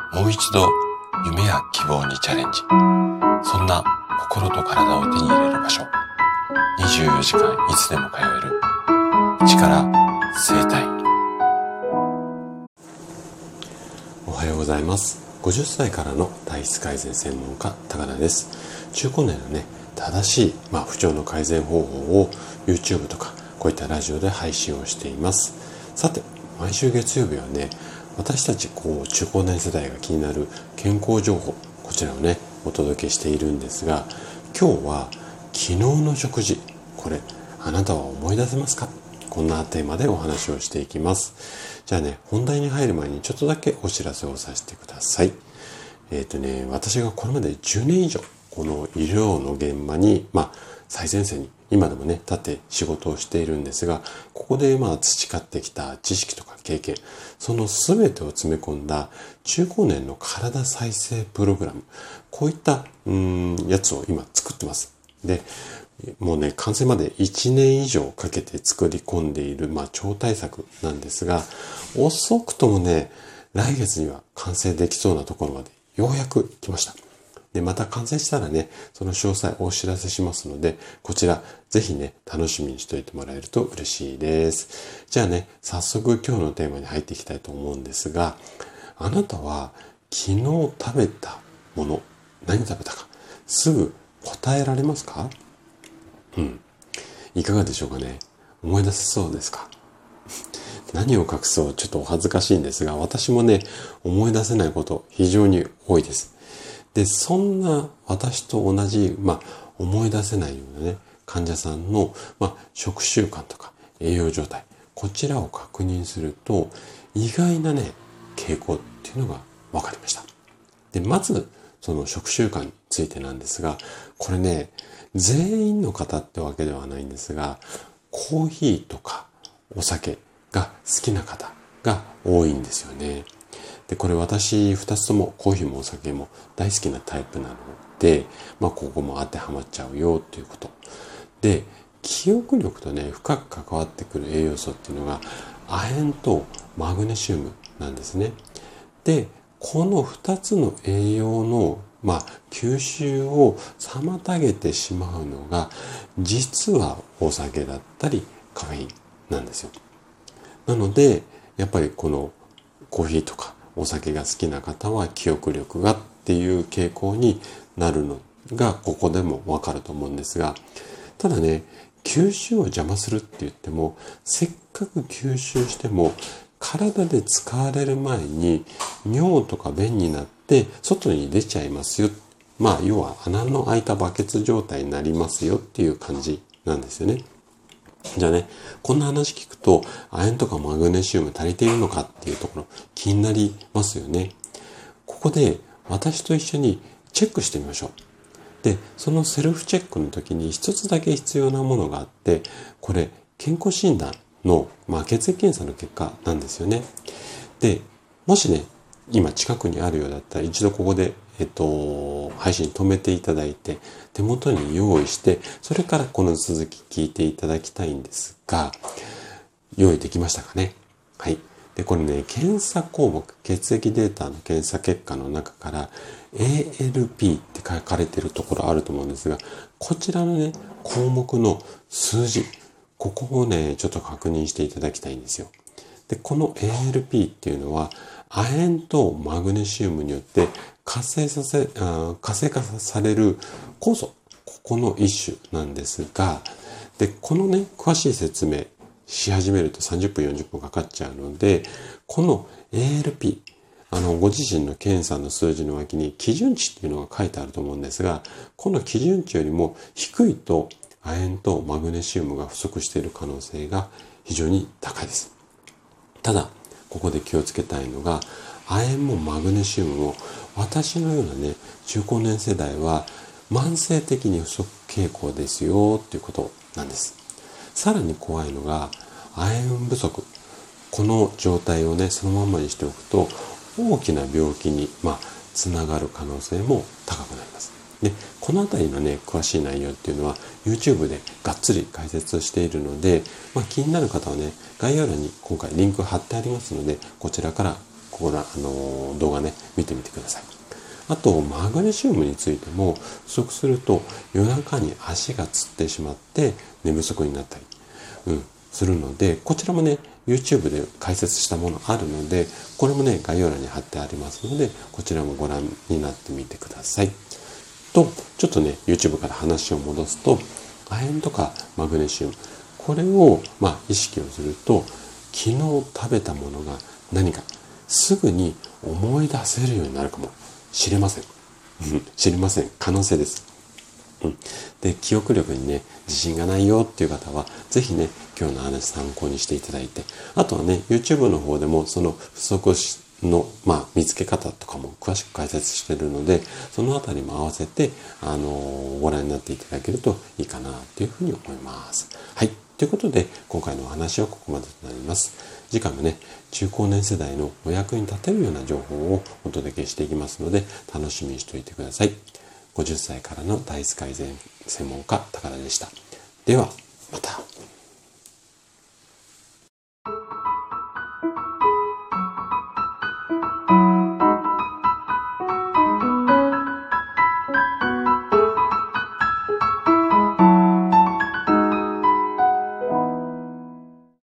もう一度夢や希望にチャレンジ。そんな心と体を手に入れる場所。24時間いつでも通える市から生態。おはようございます。50歳からの体質改善専門家高田です。中高年の正しい、不調の改善方法を YouTube とかこういったラジオで配信をしています。さて、毎週月曜日は私たち中高年世代が気になる健康情報、こちらをお届けしているんですが、今日は昨日の食事、これあなたは思い出せますか？こんなテーマでお話をしていきます。じゃあ本題に入る前にちょっとだけお知らせをさせてください。私がこれまで10年以上この医療の現場に最前線に今でも立って仕事をしているんですが、ここで培ってきた知識とか経験、その全てを詰め込んだ中高年の体再生プログラム、こういったやつを今作ってます。で、もう完成まで1年以上かけて作り込んでいる超大作なんですが、遅くとも来月には完成できそうなところまでようやく来ました。で、また完成したらその詳細をお知らせしますので、こちらぜひ楽しみにしておいてもらえると嬉しいです。じゃあ早速今日のテーマに入っていきたいと思うんですが、あなたは昨日食べたもの、何食べたかすぐ答えられますか？いかがでしょうかね。思い出せそうですか？何を隠そう、ちょっとお恥ずかしいんですが、私も思い出せないこと非常に多いです。で、そんな私と同じ、思い出せないような患者さんの、食習慣とか栄養状態、こちらを確認すると、意外な傾向っていうのが分かりました。で、まず、その食習慣についてなんですが、これ全員の方ってわけではないんですが、コーヒーとかお酒が好きな方が多いんですよね。で、これ私2つともコーヒーもお酒も大好きなタイプなので、ここも当てはまっちゃうよということ。で、記憶力と深く関わってくる栄養素っていうのが亜鉛とマグネシウムなんですね。で、この2つの栄養の吸収を妨げてしまうのが実はお酒だったりカフェインなんですよ。なのでやっぱりこのコーヒーとかお酒が好きな方は記憶力がっていう傾向になるのがここでもわかると思うんですが、ただ吸収を邪魔するって言っても、せっかく吸収しても体で使われる前に尿とか便になって外に出ちゃいますよ。要は穴の開いたバケツ状態になりますよっていう感じなんですよね。じゃあこんな話聞くと亜鉛とかマグネシウム足りているのかっていうところ気になりますよね。ここで私と一緒にチェックしてみましょう。で、そのセルフチェックの時に一つだけ必要なものがあって、これ健康診断の、血液検査の結果なんですよね。で、もし今近くにあるようだったら一度ここで、配信止めていただいて手元に用意して、それからこの続き聞いていただきたいんですが、用意できましたかね？はい。で、これ検査項目、血液データの検査結果の中から ALP って書かれているところあると思うんですが、こちらの項目の数字、ここをちょっと確認していただきたいんですよ。で、この ALP っていうのは亜鉛とマグネシウムによって活性化される酵素、ここの一種なんですが、で、この詳しい説明し始めると30分40分かかっちゃうので、この ALP、ご自身の検査の数字の脇に基準値っていうのが書いてあると思うんですが、この基準値よりも低いと亜鉛とマグネシウムが不足している可能性が非常に高いです。ただ、ここで気をつけたいのが、亜鉛もマグネシウムも私のような中高年世代は慢性的に不足傾向ですよっていうことなんです。さらに怖いのが亜鉛不足。この状態をそのままにしておくと大きな病気につながる可能性も高くなります。で、このあたりの詳しい内容っていうのは YouTube でがっつり解説しているので、気になる方は概要欄に今回リンク貼ってありますので、こちらから動画ね、見てみてください。あと、マグネシウムについても、不足すると夜中に足がつってしまって寝不足になったり、するので、こちらもね、YouTube で解説したものあるので、これもね、概要欄に貼ってありますので、こちらもご覧になってみてください。と、ちょっとね、YouTube から話を戻すと、亜鉛とかマグネシウム、これを、意識をすると、昨日食べたものが何かすぐに思い出せるようになるかもしれません。知りません。可能性です。で、記憶力にね、自信がないよっていう方は、ぜひね、今日の話参考にしていただいて、あとはね、YouTube の方でもその不足の、見つけ方とかも詳しく解説しているので、そのあたりも合わせて、ご覧になっていただけるといいかなというふうに思います。はい。ということで、今回のお話はここまでとなります。次回もね、中高年世代のお役に立てるような情報をお届けしていきますので、楽しみにしておいてください。50歳からの体質改善専門家、高田でした。では、また。